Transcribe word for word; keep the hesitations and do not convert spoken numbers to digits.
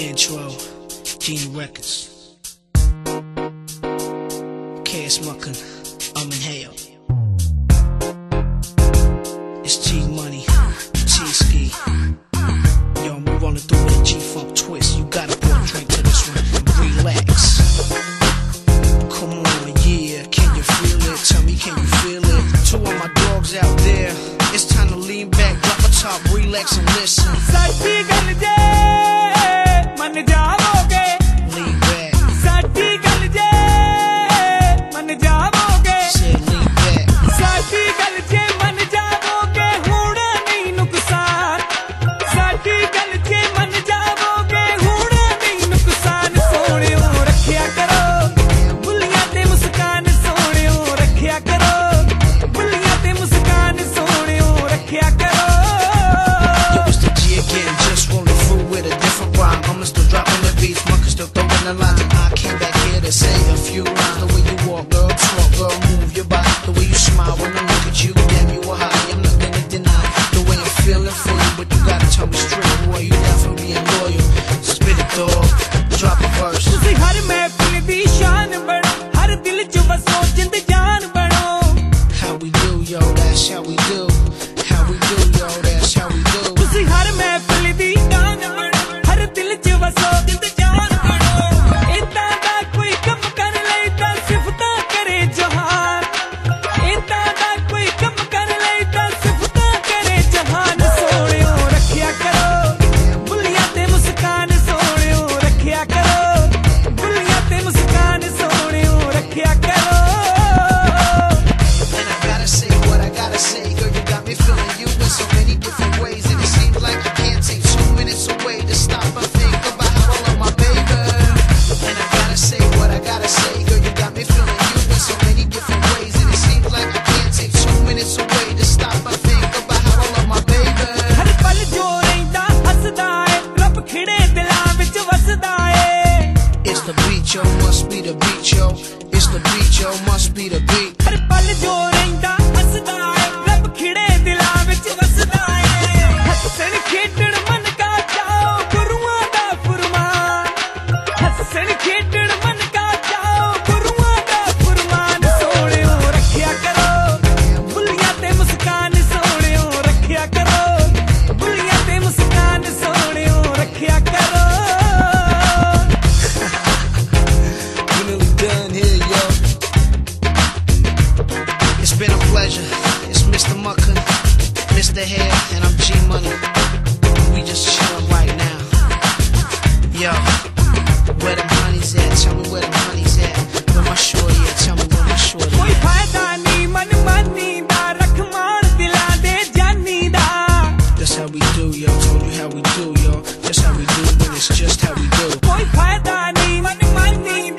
Intro, Genie Records. K S Muckin, I'm in Hale. It's G Money, G Ski. Yo, we rolling through with a G Funk twist. You gotta pour a drink to this one and relax. Come on, yeah, can you feel it? Tell me, can you feel it? Two of my dogs out there. It's time to lean back, drop a top, relax and listen. Saati gal je man jaavoge. Lean back. Saati gal je man jaavoge. Say lean back. Saati gal je man jaavoge. Hoona nahi nuksan. Saati gal je man jaavoge. Hoona nahi nuksan. Soneo rakhya karo buliyan te muskaan. Soneo rakhya karo buliyan te muskaan. Soneo rakhya karo. I came back here to say a few lines. The way you walk, girl, talk, girl, move your body. The way you smile when I look at you, damn, you are high. I'm not gonna deny the way I'm feeling for you, but you gotta tell me straight, boy, you down for being loyal. Spit it, dog, drop a verse. Tusi har mehfil di shaan bano, har dil ch waso jind jaan bano. How we do, yo, that's how we do. How we do, yo, that's how we do. Tusi har mehfil di shaan bano, har dil ch waso jind jaan bano. Yo, must be the beat, yo. It's the beat, yo, must be the beat. Har pal jo reinda hasda hai, rab khide dilan vich vasda hai. Hassan khedan man ka chao, guruan da furman. Hassan khedan man ka chao, guruan da furman. Soneo rakhya karo buliyan te muskaan. Soneo rakhya karo buliyan te muskaan. Soneo rakhya karo. It's been a pleasure. It's Mister Muckin, Mister Hale, and I'm G Money. We just chillin' right now. Yo, where them honeys at? Tell me where them honeys at. Where my shorty at? Tell me where my shorty at. Koi fayda nahi man mani da, rakhman dilan de jani da. That's how we do, yo. Told you how we do, yo. Just how we do when it's just how we do. Koi fayda nahi man mani